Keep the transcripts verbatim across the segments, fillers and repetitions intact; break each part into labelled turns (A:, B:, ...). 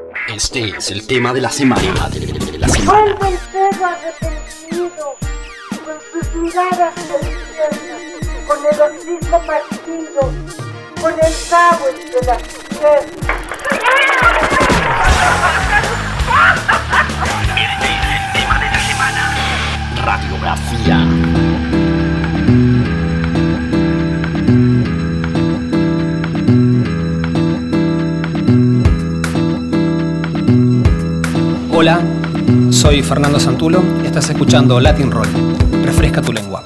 A: Este es el tema de la semana. De la semana.
B: Vuelve el perro arrepentido, con sus miradas perdidas, con el hocico partido, con el cabo entre las piernas.
A: Este es el tema de la semana. Radiografía.
C: Hola, soy Fernando Santulo y estás escuchando Latin Roll. Refresca tu lengua.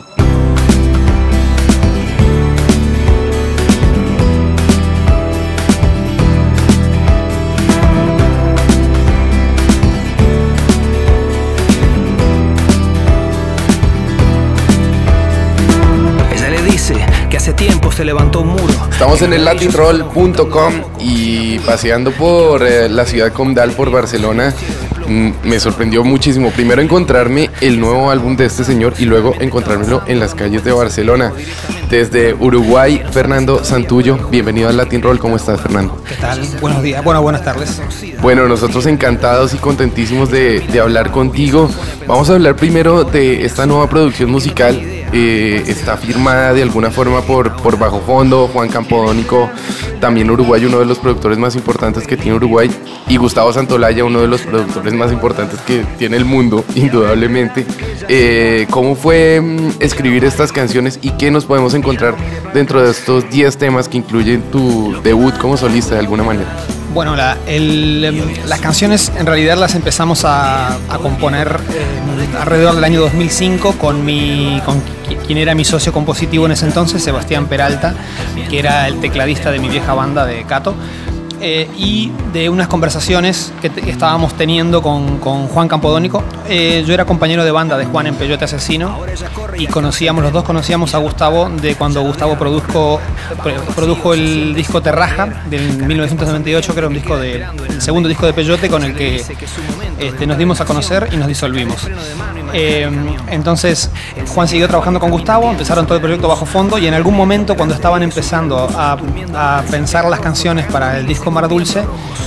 C: Ella le dice que hace tiempo se levantó un muro.
D: Estamos en el latin roll punto com y paseando por eh, la ciudad condal, por Barcelona. Me sorprendió muchísimo, primero encontrarme el nuevo álbum de este señor y luego encontrármelo en las calles de Barcelona. Desde Uruguay, Fernando Santuyo, bienvenido al Latin Roll. ¿Cómo estás, Fernando?
C: ¿Qué tal? Buenos días, bueno, buenas tardes.
D: Bueno, nosotros encantados y contentísimos de, de hablar contigo. Vamos a hablar primero de esta nueva producción musical. Eh, está firmada de alguna forma por, por Bajo Fondo, Juan Campodónico, también uruguayo, uno de los productores más importantes que tiene Uruguay, y Gustavo Santolaya, uno de los productores más importantes que tiene el mundo, indudablemente. Eh, ¿Cómo fue mm, escribir estas canciones y qué nos podemos encontrar dentro de estos diez temas que incluyen tu debut como solista de alguna manera?
C: Bueno, la, el, las canciones en realidad las empezamos a, a componer eh, alrededor del año dos mil cinco con, mi, con quien era mi socio compositivo en ese entonces, Sebastián Peralta, que era el tecladista de mi vieja banda de Cato. Eh, y de unas conversaciones que te, estábamos teniendo con, con Juan Campodónico. Eh, yo era compañero de banda de Juan en Peyote Asesino y conocíamos, los dos conocíamos a Gustavo de cuando Gustavo produjo, produjo el disco Terraja del mil novecientos noventa y ocho, que era un disco de, el segundo disco de Peyote con el que este, nos dimos a conocer y nos disolvimos. Eh, entonces Juan siguió trabajando con Gustavo, empezaron todo el proyecto Bajo Fondo y en algún momento cuando estaban empezando a, a pensar las canciones para el disco Mar Dulce,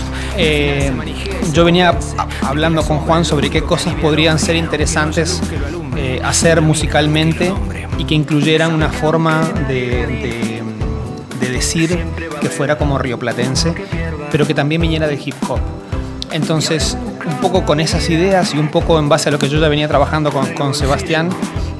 C: eh, yo venía hablando con Juan sobre qué cosas podrían ser interesantes eh, hacer musicalmente y que incluyeran una forma de, de, de decir que fuera como rioplatense, pero que también viniera del hip hop. Entonces, un poco con esas ideas y un poco en base a lo que yo ya venía trabajando con, con Sebastián,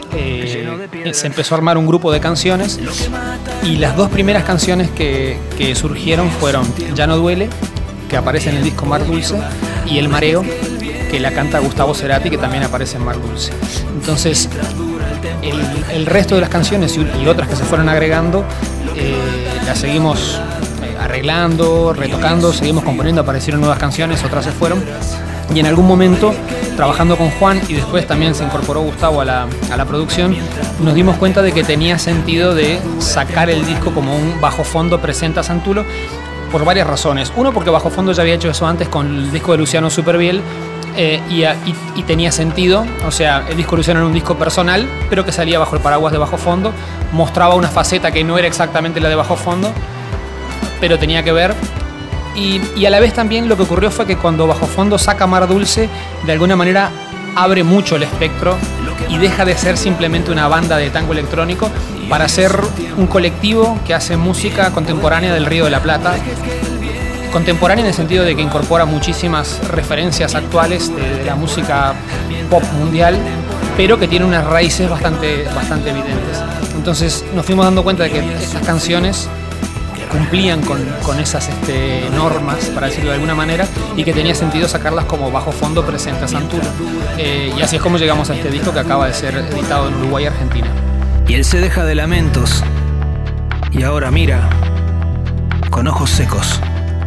C: eh, se empezó a armar un grupo de canciones y las dos primeras canciones que, que surgieron fueron Ya no duele, que aparece en el disco Mar Dulce, y El mareo, que la canta Gustavo Cerati, que también aparece en Mar Dulce. Entonces, el, el resto de las canciones y, y otras que se fueron agregando, eh, las seguimos arreglando, retocando, seguimos componiendo, aparecieron nuevas canciones, otras se fueron y en algún momento trabajando con Juan y después también se incorporó Gustavo a la, a la producción, nos dimos cuenta de que tenía sentido de sacar el disco como un Bajo Fondo presenta Santulo por varias razones. Uno, porque Bajo Fondo ya había hecho eso antes con el disco de Luciano Superbiel eh, y, y, y tenía sentido, o sea, el disco de Luciano era un disco personal pero que salía bajo el paraguas de Bajo Fondo, mostraba una faceta que no era exactamente la de Bajo Fondo pero tenía que ver. Y, y a la vez también lo que ocurrió fue que cuando Bajo Fondo saca Mar Dulce, de alguna manera abre mucho el espectro y deja de ser simplemente una banda de tango electrónico para ser un colectivo que hace música contemporánea del Río de la Plata. Contemporánea en el sentido de que incorpora muchísimas referencias actuales de, de la música pop mundial, pero que tiene unas raíces bastante, bastante evidentes. Entonces nos fuimos dando cuenta de que estas canciones cumplían con, con esas este, normas, para decirlo de alguna manera, y que tenía sentido sacarlas como Bajo Fondo presenta Santulo. Eh, y así es como llegamos a este disco que acaba de ser editado en Uruguay y Argentina.
E: Y él se deja de lamentos y ahora mira con ojos secos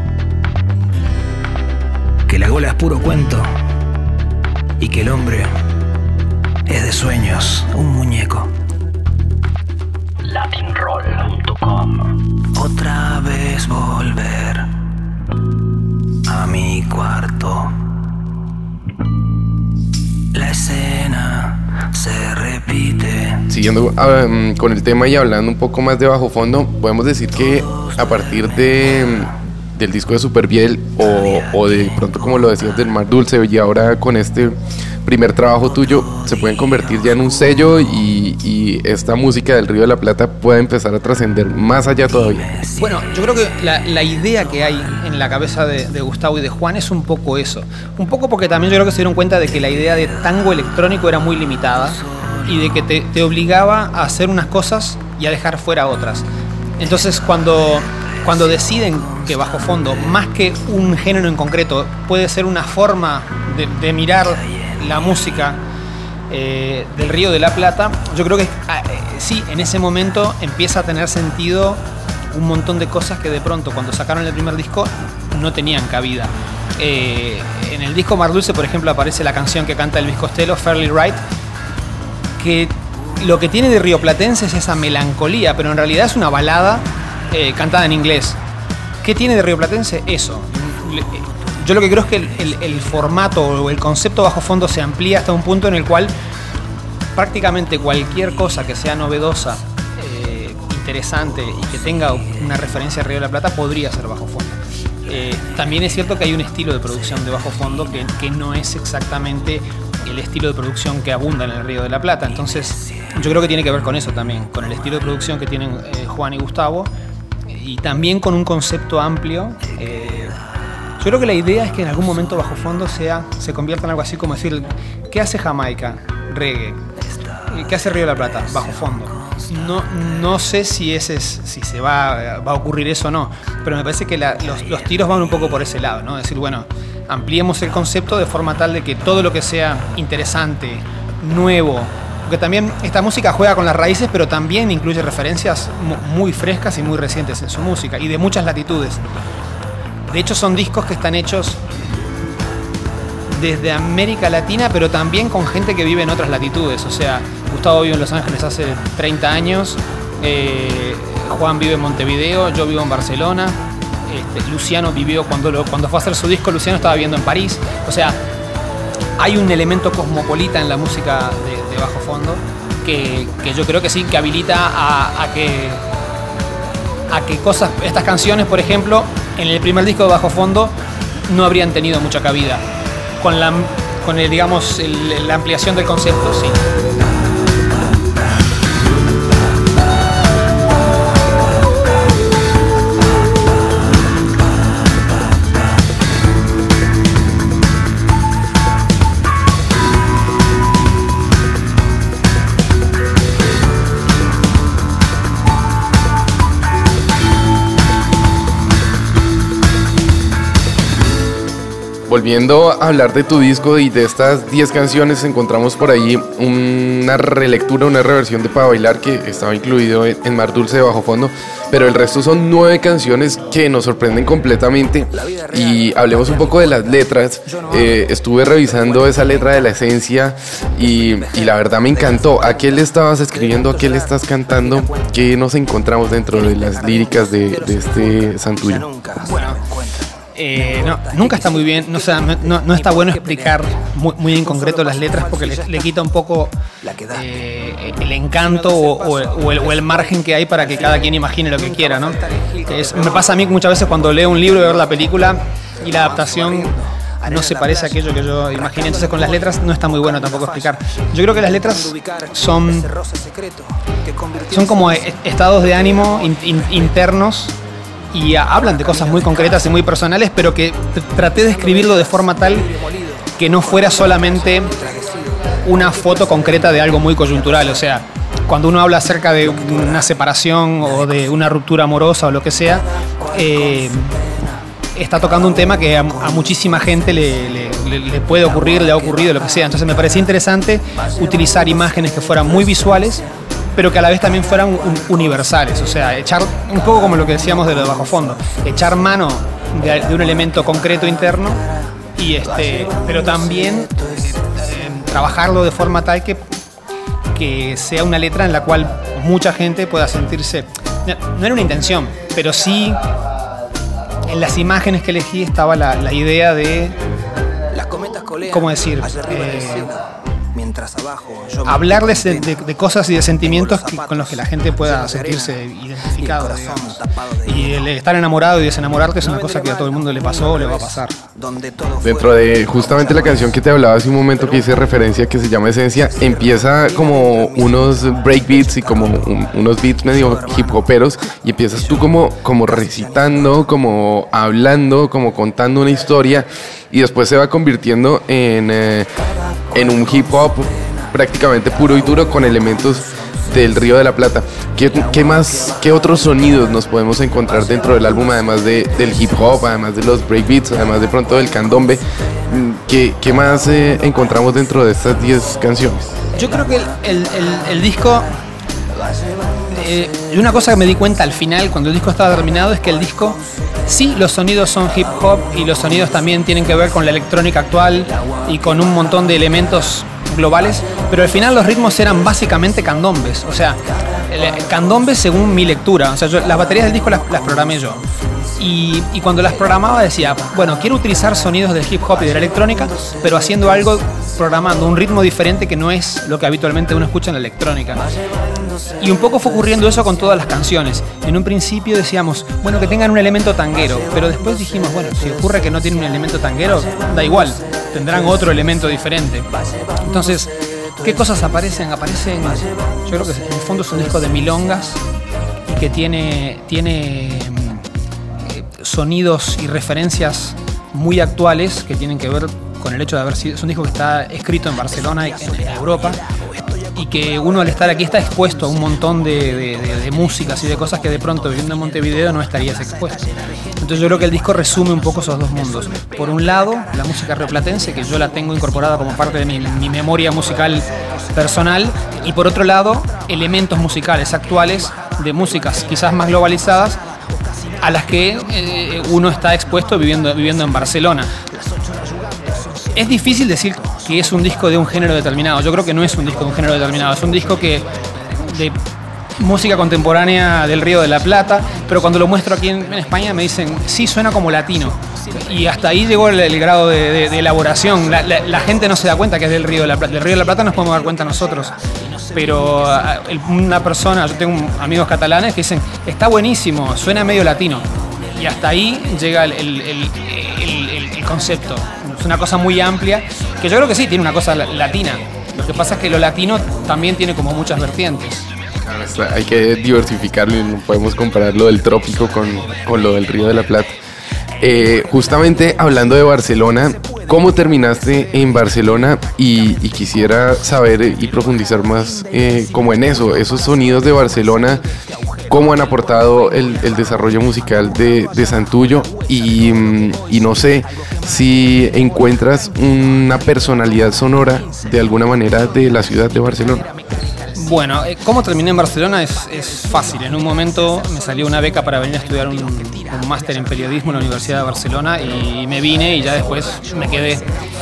E: que la gola es puro cuento y que el hombre es de sueños, un muñeco.
A: latin roll punto com.
E: Otra vez volver a mi cuarto. La escena se repite.
D: Siguiendo um, con el tema y hablando un poco más de Bajo Fondo, podemos decir que a partir de, del disco de Superbiel o, o de pronto, como lo decías, del Mar Dulce, y ahora con este primer trabajo tuyo se pueden convertir ya en un sello y, y esta música del Río de la Plata puede empezar a trascender más allá todavía?
C: Bueno, yo creo que la, la idea que hay en la cabeza de, de Gustavo y de Juan es un poco eso. Un poco porque también yo creo que se dieron cuenta de que la idea de tango electrónico era muy limitada y de que te, te obligaba a hacer unas cosas y a dejar fuera otras. Entonces cuando, cuando deciden que Bajo Fondo, más que un género en concreto, puede ser una forma de, de mirar la música eh, del Río de la Plata, yo creo que eh, sí, en ese momento empieza a tener sentido un montón de cosas que de pronto cuando sacaron el primer disco no tenían cabida. Eh, en el disco Mar Dulce, por ejemplo, aparece la canción que canta Elvis Costello, Fairly Right, que lo que tiene de rioplatense es esa melancolía, pero en realidad es una balada eh, cantada en inglés. ¿Qué tiene de rioplatense? Eso. Yo lo que creo es que el, el, el formato o el concepto Bajo Fondo se amplía hasta un punto en el cual prácticamente cualquier cosa que sea novedosa, eh, interesante y que tenga una referencia a Río de la Plata podría ser Bajo Fondo. Eh, también es cierto que hay un estilo de producción de Bajo Fondo que, que no es exactamente el estilo de producción que abunda en el Río de la Plata. Entonces yo creo que tiene que ver con eso también, con el estilo de producción que tienen eh, Juan y Gustavo, y también con un concepto amplio. Eh, yo creo que la idea es que en algún momento Bajo Fondo sea, se convierta en algo así como decir, ¿qué hace Jamaica? Reggae. ¿Qué hace Río de la Plata? Bajo Fondo. No, no sé si ese es, si se va, va a ocurrir eso o no, pero me parece que la, los, los tiros van un poco por ese lado, ¿no? Decir, bueno, ampliemos el concepto de forma tal de que todo lo que sea interesante, nuevo, porque también esta música juega con las raíces, pero también incluye referencias muy frescas y muy recientes en su música y de muchas latitudes. De hecho, son discos que están hechos desde América Latina, pero también con gente que vive en otras latitudes. O sea, Gustavo vive en Los Ángeles hace treinta años, eh, Juan vive en Montevideo, yo vivo en Barcelona, este, Luciano vivió cuando, lo, cuando fue a hacer su disco, Luciano estaba viviendo en París. O sea, hay un elemento cosmopolita en la música de, de Bajo Fondo que, que yo creo que sí, que habilita a, a que a que cosas, estas canciones, por ejemplo, en el primer disco de Bajo Fondo no habrían tenido mucha cabida. Con la, con el, digamos, el, la ampliación del concepto, sí.
D: Volviendo a hablar de tu disco y de estas diez canciones, encontramos por ahí una relectura, una reversión de Pa' Bailar que estaba incluido en Mar Dulce de Bajo Fondo, pero el resto son nueve canciones que nos sorprenden completamente. Y hablemos un poco de las letras. Eh, estuve revisando esa letra de La Esencia y, y la verdad me encantó. ¿A qué le estabas escribiendo? ¿A qué le estás cantando? ¿Qué nos encontramos dentro de las líricas de, de este Santuyo?
C: Bueno, Eh, no, nunca está muy bien, no, o sea, no, no está bueno explicar muy, muy en concreto las letras porque le, le quita un poco eh, el encanto o, o, o, el, o el margen que hay para que cada quien imagine lo que quiera, ¿no? Es, me pasa a mí muchas veces cuando leo un libro y veo la película y la adaptación no se parece a aquello que yo imaginé, entonces con las letras no está muy bueno tampoco explicar. Yo creo que las letras son, son como estados de ánimo in, in, internos y hablan de cosas muy concretas y muy personales, pero que traté de escribirlo de forma tal que no fuera solamente una foto concreta de algo muy coyuntural. O sea, cuando uno habla acerca de una separación o de una ruptura amorosa o lo que sea, eh, está tocando un tema que a, a muchísima gente le, le, le puede ocurrir, le ha ocurrido, lo que sea. Entonces me parecía interesante utilizar imágenes que fueran muy visuales, pero que a la vez también fueran un, universales, o sea, echar un poco como lo que decíamos de lo de Bajo Fondo, echar mano de, de un elemento concreto interno, y este, pero también eh, trabajarlo de forma tal que, que sea una letra en la cual mucha gente pueda sentirse, no, no era una intención, pero sí en las imágenes que elegí estaba la, la idea de, ¿cómo decir? Eh, hablarles de, de, de cosas y de sentimientos que, con los que la gente pueda sentirse identificado, digamos. Y el estar enamorado y desenamorarte es una cosa que a todo el mundo le pasó o le va a pasar.
D: Dentro de justamente la canción que te hablaba hace un momento, que hice referencia, que se llama Esencia, empieza como unos breakbeats y como un, unos beats medio hip hoperos, y empiezas tú como, como recitando, como hablando, como contando una historia, y después se va convirtiendo en, eh, en un hip hop prácticamente puro y duro con elementos del Río de la Plata. ¿Qué, qué más, qué otros sonidos nos podemos encontrar dentro del álbum, además de, del hip hop, además de los breakbeats, además de pronto del candombe? ¿Qué, qué más eh, encontramos dentro de estas diez canciones?
C: Yo creo que el, el, el, el disco... Eh, una cosa que me di cuenta al final, cuando el disco estaba terminado, es que el disco, sí, los sonidos son hip hop y los sonidos también tienen que ver con la electrónica actual y con un montón de elementos globales, pero al final los ritmos eran básicamente candombes, o sea, el candombe según mi lectura, o sea, yo, las baterías del disco las, las programé yo. Y, y cuando las programaba decía, bueno, quiero utilizar sonidos del hip hop y de la electrónica, pero haciendo algo, programando un ritmo diferente que no es lo que habitualmente uno escucha en la electrónica. Y un poco fue ocurriendo eso con todas las canciones. En un principio decíamos, bueno, que tengan un elemento tanguero, pero después dijimos, bueno, si ocurre que no tiene un elemento tanguero, da igual, tendrán otro elemento diferente. Entonces, ¿qué cosas aparecen? Aparecen, yo creo que en el fondo es un disco de milongas y que tiene... tiene sonidos y referencias muy actuales que tienen que ver con el hecho de haber sido, es un disco que está escrito en Barcelona, en, en Europa, y que uno al estar aquí está expuesto a un montón de, de, de, de músicas y de cosas que de pronto viviendo en Montevideo no estarías expuesto. Entonces yo creo que el disco resume un poco esos dos mundos. Por un lado, la música rioplatense, que yo la tengo incorporada como parte de mi, mi memoria musical personal, y por otro lado, elementos musicales actuales de músicas quizás más globalizadas, a las que eh, uno está expuesto viviendo, viviendo en Barcelona. Es difícil decir que es un disco de un género determinado. Yo creo que no es un disco de un género determinado. Es un disco que de música contemporánea del Río de la Plata, pero cuando lo muestro aquí en, en España me dicen, sí, suena como latino. Y hasta ahí llegó el, el grado de, de, de elaboración. La, la, la gente no se da cuenta que es del Río de la Plata. Del Río de la Plata nos podemos dar cuenta nosotros. Pero el, una persona, yo tengo amigos catalanes que dicen, está buenísimo, suena medio latino. Y hasta ahí llega el, el, el, el, el, el concepto. Es una cosa muy amplia, que yo creo que sí, tiene una cosa latina. Lo que pasa es que lo latino también tiene como muchas vertientes.
D: Hay que diversificarlo y no podemos comparar lo del trópico con, con lo del Río de la Plata. Eh, justamente hablando de Barcelona, ¿cómo terminaste en Barcelona? Y, y quisiera saber y profundizar más eh, como en eso, esos sonidos de Barcelona, cómo han aportado el, el desarrollo musical de, de Santullo, y, y no sé si encuentras una personalidad sonora de alguna manera de la ciudad de Barcelona.
C: Bueno, ¿cómo terminé en Barcelona? Es, es fácil. En un momento me salió una beca para venir a estudiar un, un máster en periodismo en la Universidad de Barcelona y me vine y ya después me quedé.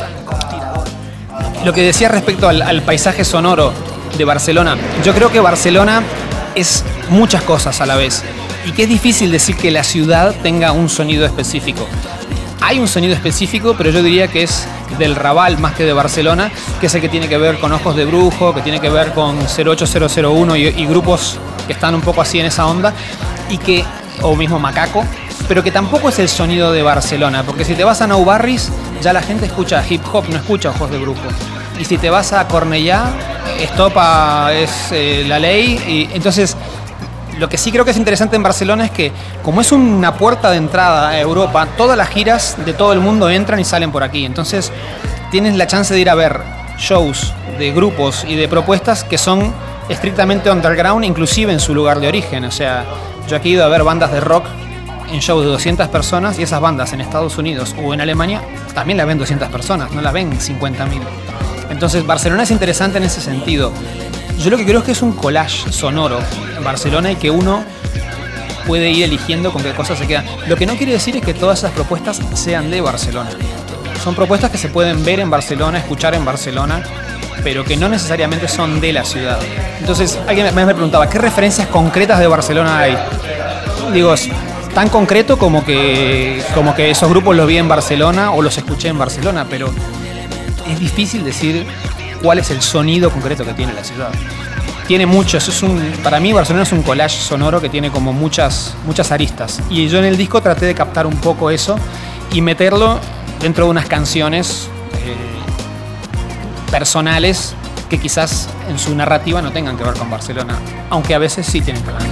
C: Lo que decía respecto al, al paisaje sonoro de Barcelona, yo creo que Barcelona es muchas cosas a la vez y que es difícil decir que la ciudad tenga un sonido específico. Hay un sonido específico, pero yo diría que es del Raval más que de Barcelona, que es el que tiene que ver con Ojos de Brujo, que tiene que ver con cero ocho cero cero uno y, y grupos que están un poco así en esa onda, y que, o mismo Macaco, pero que tampoco es el sonido de Barcelona, porque si te vas a Nou Barris, ya la gente escucha hip hop, no escucha Ojos de Brujo. Y si te vas a Cornellà, Estopa es eh, la ley, y entonces... Lo que sí creo que es interesante en Barcelona es que, como es una puerta de entrada a Europa, todas las giras de todo el mundo entran y salen por aquí. Entonces, tienes la chance de ir a ver shows de grupos y de propuestas que son estrictamente underground, inclusive en su lugar de origen. O sea, yo aquí he ido a ver bandas de rock en shows de doscientas personas, y esas bandas en Estados Unidos o en Alemania también la ven doscientas personas, no la ven cincuenta mil. Entonces, Barcelona es interesante en ese sentido. Yo lo que creo es que es un collage sonoro en Barcelona y que uno puede ir eligiendo con qué cosas se quedan. Lo que no quiere decir es que todas esas propuestas sean de Barcelona. Son propuestas que se pueden ver en Barcelona, escuchar en Barcelona, pero que no necesariamente son de la ciudad. Entonces, alguien me preguntaba, ¿qué referencias concretas de Barcelona hay? Digo, tan concreto como que, como que esos grupos los vi en Barcelona o los escuché en Barcelona, pero es difícil decir cuál es el sonido concreto que tiene la ciudad. Tiene muchos, es un, para mí Barcelona es un collage sonoro que tiene como muchas, muchas aristas. Y yo en el disco traté de captar un poco eso y meterlo dentro de unas canciones eh, personales que quizás en su narrativa no tengan que ver con Barcelona, aunque a veces sí tienen que ver.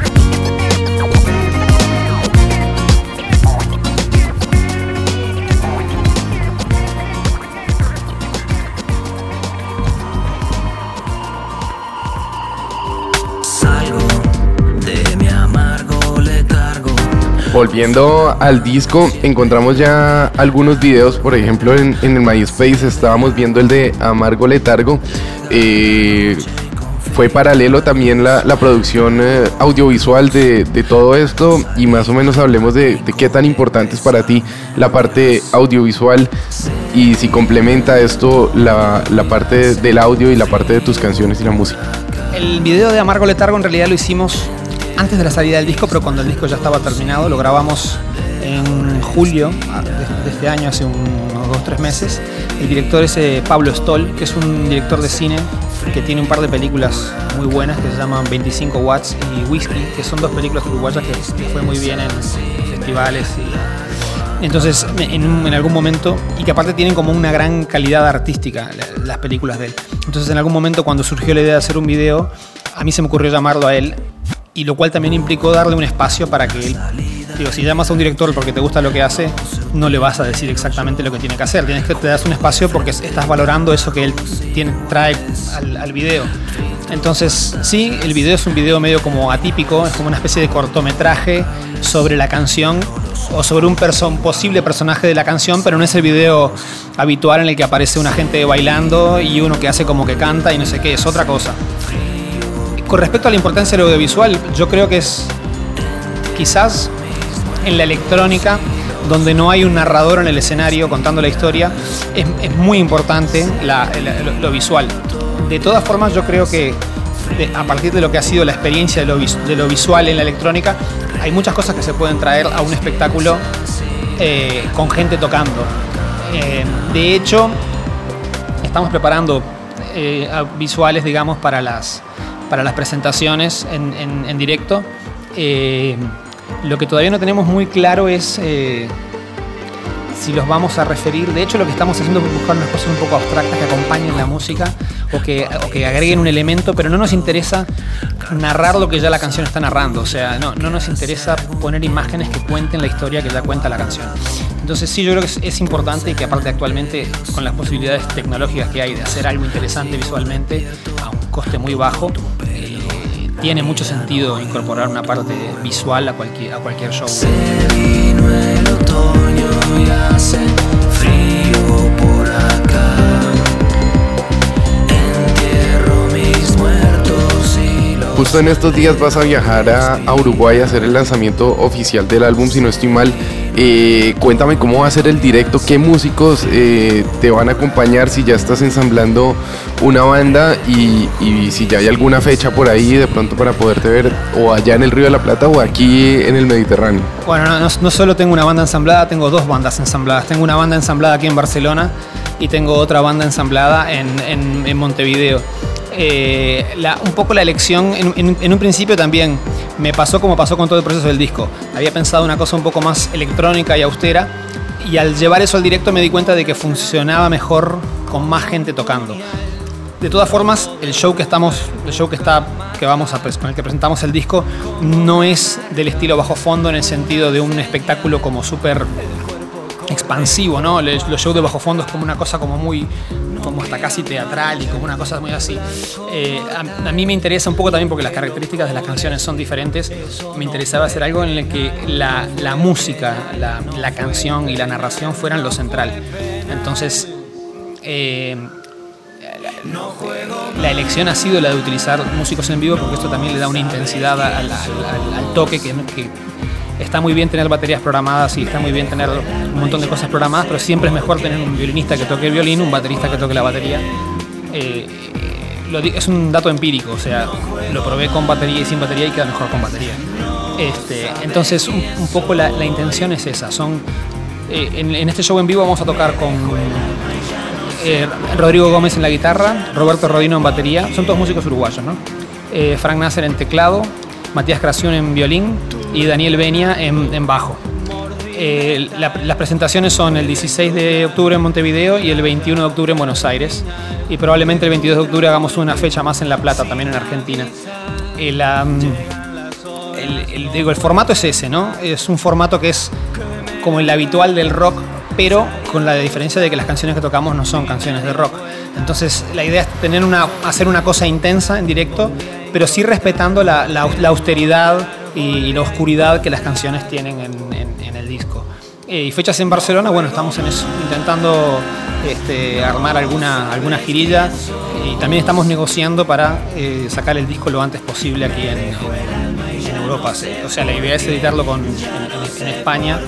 D: Volviendo al disco, encontramos ya algunos videos, por ejemplo en, en el MySpace estábamos viendo el de Amargo Letargo. Eh, fue paralelo también la, la producción eh, audiovisual de, de todo esto, y más o menos hablemos de, de qué tan importante es para ti la parte audiovisual y si complementa esto la, la parte del audio y la parte de tus canciones y la música.
C: El video de Amargo Letargo en realidad lo hicimos antes de la salida del disco, pero cuando el disco ya estaba terminado. Lo grabamos en julio de este año, hace unos dos o tres meses. El director es eh, Pablo Stoll, que es un director de cine que tiene un par de películas muy buenas que se llaman veinticinco watts y Whisky, que son dos películas uruguayas que, que fue muy bien en festivales. Y entonces, en, en algún momento, y que aparte tienen como una gran calidad artística las películas de él. Entonces, en algún momento, cuando surgió la idea de hacer un video, a mí se me ocurrió llamarlo a él, y lo cual también implicó darle un espacio para que él, digo, si llamas a un director porque te gusta lo que hace, no le vas a decir exactamente lo que tiene que hacer. Tienes que te das un espacio porque estás valorando eso que él tiene, trae al, al video. Entonces, sí, el video es un video medio como atípico, es como una especie de cortometraje sobre la canción o sobre un perso- posible personaje de la canción, pero no es el video habitual en el que aparece una gente bailando y uno que hace como que canta y no sé qué, es otra cosa. Con respecto a la importancia del audiovisual, yo creo que es quizás en la electrónica, donde no hay un narrador en el escenario contando la historia, es, es muy importante la, la, lo, lo visual. De todas formas, yo creo que de, a partir de lo que ha sido la experiencia de lo, de lo visual en la electrónica, hay muchas cosas que se pueden traer a un espectáculo eh, con gente tocando. Eh, de hecho, estamos preparando eh, visuales, digamos, para las... para las presentaciones en, en, en directo. Eh, lo que todavía no tenemos muy claro es eh, si los vamos a referir. De hecho, lo que estamos haciendo es buscar unas cosas un poco abstractas que acompañen la música o que, o que agreguen un elemento, pero no nos interesa narrar lo que ya la canción está narrando. O sea, no, no nos interesa poner imágenes que cuenten la historia que ya cuenta la canción. Entonces sí, yo creo que es, es importante, y que aparte actualmente con las posibilidades tecnológicas que hay de hacer algo interesante visualmente a un coste muy bajo, eh, tiene mucho sentido incorporar una parte visual a cualquier, a cualquier show.
F: Se vino el otoño y hace frío por acá. Entierro mis muertos y los...
D: Justo en estos días vas a viajar a, a Uruguay a hacer el lanzamiento oficial del álbum, si no estoy mal. Eh, cuéntame cómo va a ser el directo, qué músicos eh, te van a acompañar, si ya estás ensamblando una banda y, y si ya hay alguna fecha por ahí de pronto para poderte ver o allá en el Río de la Plata o aquí en el Mediterráneo.
C: Bueno, no, no, no solo tengo una banda ensamblada, tengo dos bandas ensambladas. Tengo una banda ensamblada aquí en Barcelona y tengo otra banda ensamblada en, en, en Montevideo. Eh, la, un poco la elección, en, en, en un principio también me pasó como pasó con todo el proceso del disco. Había pensado una cosa un poco más electrónica y austera, y al llevar eso al directo me di cuenta de que funcionaba mejor con más gente tocando. De todas formas, el show que estamos, el show que está, que vamos a con el que presentamos el disco, no es del estilo bajo fondo en el sentido de un espectáculo como súper expansivo, ¿no? Los shows de bajo fondo es como una cosa como muy, como hasta casi teatral y como una cosa muy así. Eh, a, a mí me interesa un poco también porque las características de las canciones son diferentes. Me interesaba hacer algo en el que la, la música, la, la canción y la narración fueran lo central. Entonces, eh, la, la elección ha sido la de utilizar músicos en vivo, porque esto también le da una intensidad al, al, al, al toque que, que está muy bien tener baterías programadas y está muy bien tener un montón de cosas programadas, pero siempre es mejor tener un violinista que toque el violín, un baterista que toque la batería. Eh, lo, es un dato empírico, o sea, lo probé con batería y sin batería y queda mejor con batería. Este, entonces, un, un poco la, la intención es esa. Son, eh, en, en este show en vivo vamos a tocar con eh, Rodrigo Gómez en la guitarra, Roberto Rodino en batería, son todos músicos uruguayos, ¿no? Eh, Frank Nasser en teclado, Matías Craciún en violín y Daniel Benia en, en bajo. Eh, la, las presentaciones son el dieciséis de octubre en Montevideo y el veintiuno de octubre en Buenos Aires. Y probablemente el veintidós de octubre hagamos una fecha más en La Plata, también en Argentina. El, um, el, el, digo, el formato es ese, ¿no? Es un formato que es como el habitual del rock, pero con la diferencia de que las canciones que tocamos no son canciones de rock. Entonces la idea es tener una, hacer una cosa intensa en directo, pero sí respetando la, la, la austeridad y, y la oscuridad que las canciones tienen en, en, en el disco. Eh, y fechas en Barcelona, bueno, estamos en eso, intentando este, armar alguna, alguna girilla, y también estamos negociando para eh, sacar el disco lo antes posible aquí en, en, en Europa. O sea, la idea es editarlo con, en, en, en España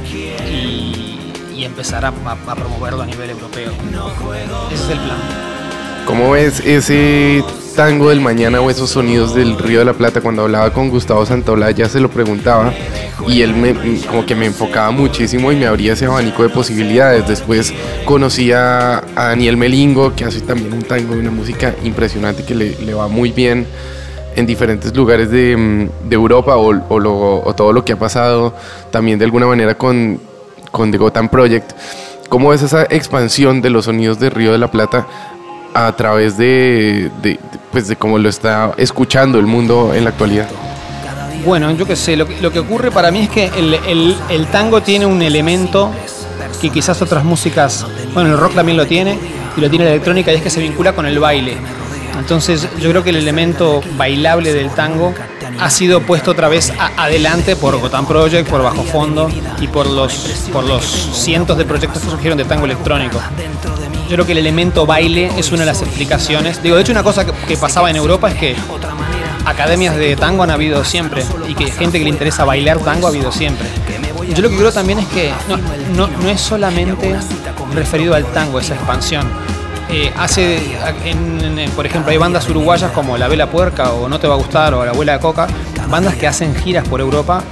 C: y, y empezar a, a, a promoverlo a nivel europeo. Ese es el plan.
D: ¿Cómo ves ese tango del mañana o esos sonidos del Río de la Plata? Cuando hablaba con Gustavo Santaolalla se lo preguntaba y él me, como que me enfocaba muchísimo y me abría ese abanico de posibilidades. Después conocí a, a Daniel Melingo, que hace también un tango de una música impresionante que le, le va muy bien en diferentes lugares de, de Europa o, o, lo, o todo lo que ha pasado también de alguna manera con, con The Gotham Project. ¿Cómo ves esa expansión de los sonidos del Río de la Plata a través de, de, pues de cómo lo está escuchando el mundo en la actualidad?
C: Bueno, yo qué sé, lo que, lo que ocurre para mí es que el, el, el tango tiene un elemento que quizás otras músicas, bueno, el rock también lo tiene, y lo tiene la electrónica, y es que se vincula con el baile. Entonces yo creo que el elemento bailable del tango ha sido puesto otra vez a, adelante por Gotham Project, por Bajo Fondo y por los, por los cientos de proyectos que surgieron de tango electrónico. Yo creo que el elemento baile es una de las explicaciones. Digo, de hecho, una cosa que, que pasaba en Europa es que academias de tango han habido siempre, y que gente que le interesa bailar tango ha habido siempre. Yo lo que creo también es que no, no, no es solamente referido al tango esa expansión. Eh, hace, en, en, por ejemplo, hay bandas uruguayas como La Vela Puerca o No Te Va a Gustar o La Abuela de Coca, bandas que hacen giras por Europa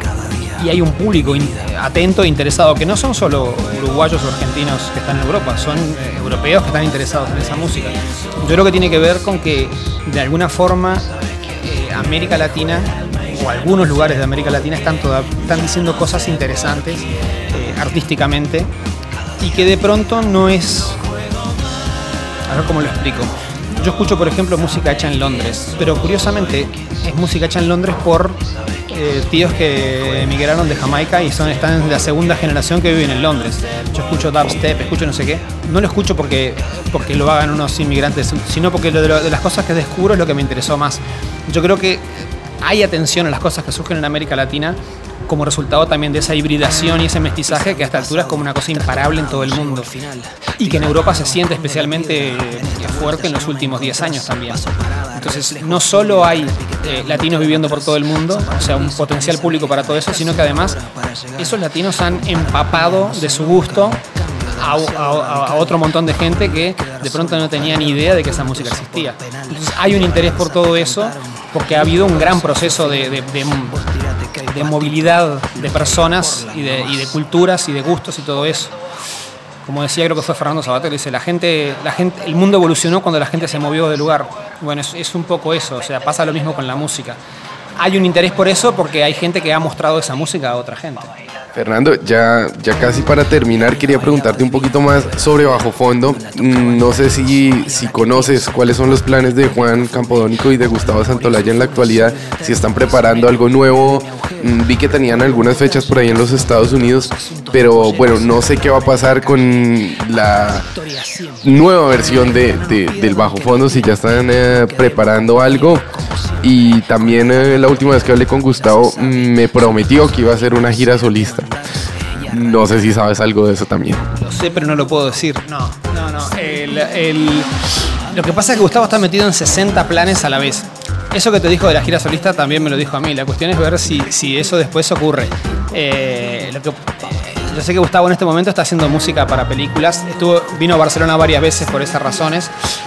C: y hay un público in, atento e interesado, que no son solo uruguayos o argentinos que están en Europa, son eh, europeos que están interesados en esa música. Yo creo que tiene que ver con que de alguna forma eh, América Latina o algunos lugares de América Latina están, toda, están diciendo cosas interesantes eh, artísticamente, y que de pronto no es... A ver cómo lo explico. Yo escucho, por ejemplo, música hecha en Londres, pero curiosamente es música hecha en Londres por eh, tíos que emigraron de Jamaica y son, están en la segunda generación que viven en Londres. Yo escucho dubstep, escucho no sé qué. No lo escucho porque, porque lo hagan unos inmigrantes, sino porque lo de, lo, de las cosas que descubro es lo que me interesó más. Yo creo que hay atención a las cosas que surgen en América Latina como resultado también de esa hibridación y ese mestizaje que a esta altura es como una cosa imparable en todo el mundo, y que en Europa se siente especialmente fuerte en los últimos diez años también. Entonces no solo hay eh, latinos viviendo por todo el mundo, o sea, un potencial público para todo eso, sino que además esos latinos han empapado de su gusto a, a, a otro montón de gente que de pronto no tenía ni idea de que esa música existía. Entonces hay un interés por todo eso, porque ha habido un gran proceso de, de, de, de movilidad de personas y de, y de culturas y de gustos y todo eso. Como decía, creo que fue Fernando Sabater, dice, la gente, la gente, el mundo evolucionó cuando la gente se movió de lugar. Bueno, es, es un poco eso, o sea, pasa lo mismo con la música. Hay un interés por eso porque hay gente que ha mostrado esa música a otra gente.
D: Fernando, ya, ya casi para terminar, quería preguntarte un poquito más sobre Bajo Fondo. No sé si, si conoces cuáles son los planes de Juan Campodónico y de Gustavo Santaolalla en la actualidad, si están preparando algo nuevo. Vi que tenían algunas fechas por ahí en los Estados Unidos, pero bueno, no sé qué va a pasar con la nueva versión de, de, del Bajo Fondo, si ya están eh, preparando algo. Y también eh, la última vez que hablé con Gustavo me prometió que iba a hacer una gira solista. No sé si sabes algo de eso también.
C: Lo sé, pero no lo puedo decir. No, no, no. El, el... Lo que pasa es que Gustavo está metido en sesenta planes a la vez. Eso que te dijo de la gira solista también me lo dijo a mí. La cuestión es ver si, si eso después ocurre. Eh, lo que, yo sé que Gustavo en este momento está haciendo música para películas. Estuvo, vino a Barcelona varias veces por esas razones.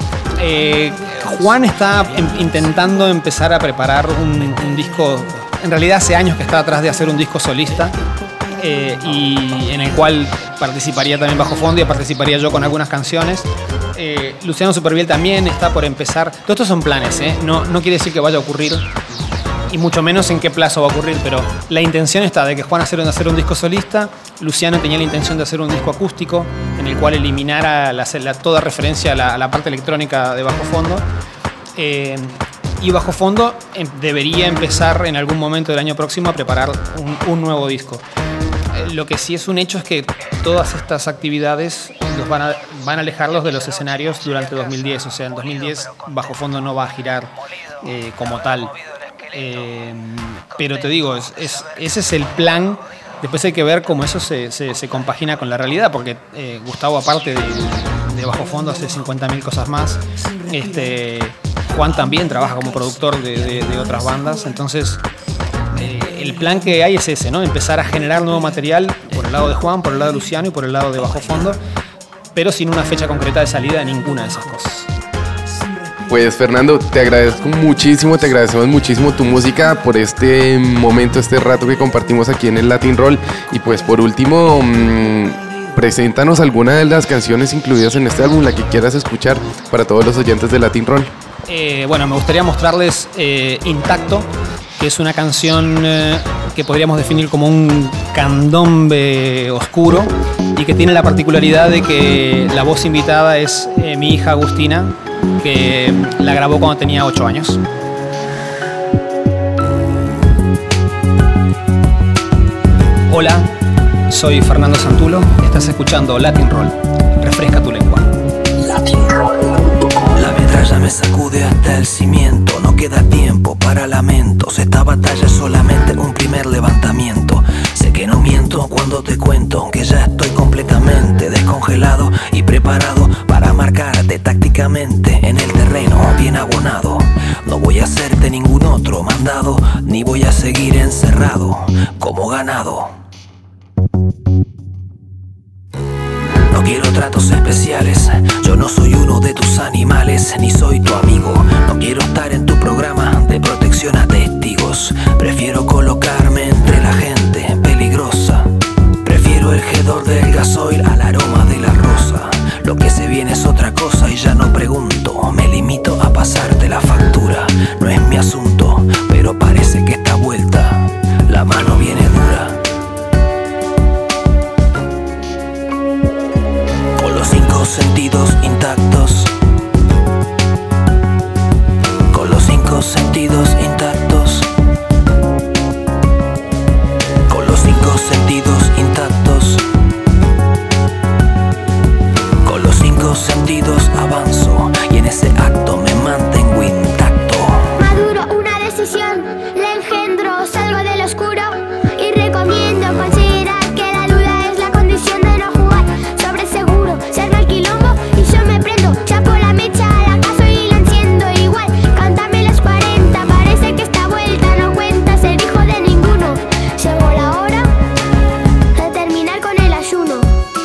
C: Eh, Juan está em, intentando empezar a preparar un, un disco. En realidad hace años que está atrás de hacer un disco solista, eh, y en el cual participaría también Bajo Fondo y participaría yo con algunas canciones. Eh, Luciano Superviel también está por empezar. Todos estos son planes, ¿eh? No, no quiere decir que vaya a ocurrir, y mucho menos en qué plazo va a ocurrir, pero la intención está de que Juan hacer, hacer un disco solista. Luciano tenía la intención de hacer un disco acústico en el cual eliminara la, la, toda referencia a la, a la parte electrónica de Bajo Fondo. Eh, y Bajo Fondo eh, debería empezar en algún momento del año próximo a preparar un, un nuevo disco. Lo que sí es un hecho es que todas estas actividades los van, a, van a alejarlos de los escenarios durante dos mil diez. O sea, en dos mil diez Bajo Fondo no va a girar eh, como tal. Eh, pero te digo, es, es, ese es el plan. Después hay que ver cómo eso se, se, se compagina con la realidad, porque eh, Gustavo, aparte de, de Bajo Fondo, hace cincuenta mil cosas más. Este, Juan también trabaja como productor de, de, de otras bandas. Entonces eh, el plan que hay es ese, ¿no? Empezar a generar nuevo material por el lado de Juan, por el lado de Luciano y por el lado de Bajo Fondo, pero sin una fecha concreta de salida de ninguna de esas cosas.
D: Pues Fernando, te agradezco muchísimo, te agradecemos muchísimo tu música por este momento, este rato que compartimos aquí en el Latin Roll. Y pues por último, mmm, preséntanos alguna de las canciones incluidas en este álbum, la que quieras escuchar para todos los oyentes de Latin Roll.
C: Eh, bueno, me gustaría mostrarles eh, Intacto, que es una canción eh, que podríamos definir como un candombe oscuro y que tiene la particularidad de que la voz invitada es eh, mi hija Agustina, que la grabó cuando tenía ocho años. Hola, soy Fernando Santulo, estás escuchando Latin Roll. Refresca tu lengua.
A: Latin Roll.
F: La metralla me sacude hasta el cimiento. No queda tiempo para lamentos. Esta batalla es solamente un primer levantamiento. Sé que no miento cuando te cuento que ya estoy completamente descongelado y preparado para marcarte tácticamente en el terreno bien abonado. No voy a hacerte ningún otro mandado, ni voy a seguir encerrado como ganado. No quiero tratos especiales, yo no soy uno de tus animales, ni soy tu amigo. No quiero estar en tu programa de protección a testigos. Prefiero colocarme entre la gente peligrosa. Prefiero el hedor del gasoil al aroma de la rosa. Lo que se viene es otra cosa y ya no pregunto. Me limito a pasarte la factura. No es mi asunto, pero parece que esta vuelta la mano viene dura. Sentidos intactos, con los cinco sentidos intactos, con los cinco sentidos intactos, con los cinco sentidos avanzo y en ese acto me mantengo intacto.
G: Maduro una decisión, le engendro, salgo del oscuro y recomiendo considerar que la duda es la condición de no jugar sobre seguro, ser mal quilombo y yo me prendo, chapo la mecha al acaso y la enciendo igual, cántame los cuarenta, parece que esta vuelta no cuenta ser hijo de ninguno, llegó la hora de terminar con el ayuno.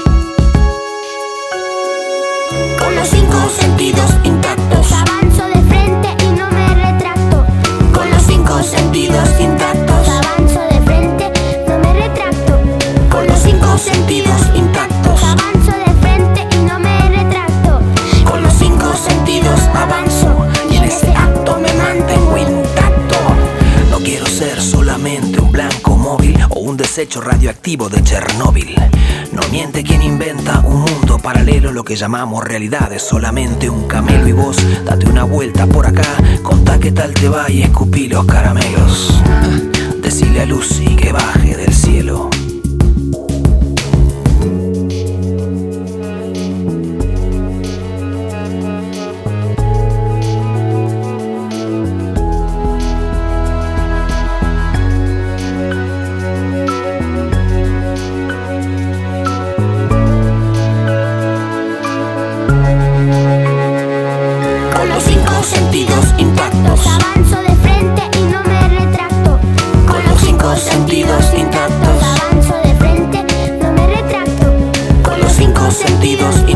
G: Con los cinco sentidos intactos avanzo de frente y no me retracto. Con los cinco sentidos intactos avanzo de frente, no me retracto. Con los cinco sentidos intactos avanzo de frente y no me retracto. Con los cinco sentidos avanzo y en ese acto me mantengo intacto.
F: No quiero ser solamente un blanco móvil o un desecho radioactivo de Chernóbil. No miente quien inventa un mundo paralelo. Lo que llamamos realidad es solamente un camelo. Y vos, date una vuelta por acá, contá qué tal te va y escupí los caramelos. Decile a Lucy que baje del cielo.
G: Sentidos intactos avanzo de frente y no me retracto. Con los cinco sentidos intactos avanzo de frente, no me retracto.
F: Con los cinco sentidos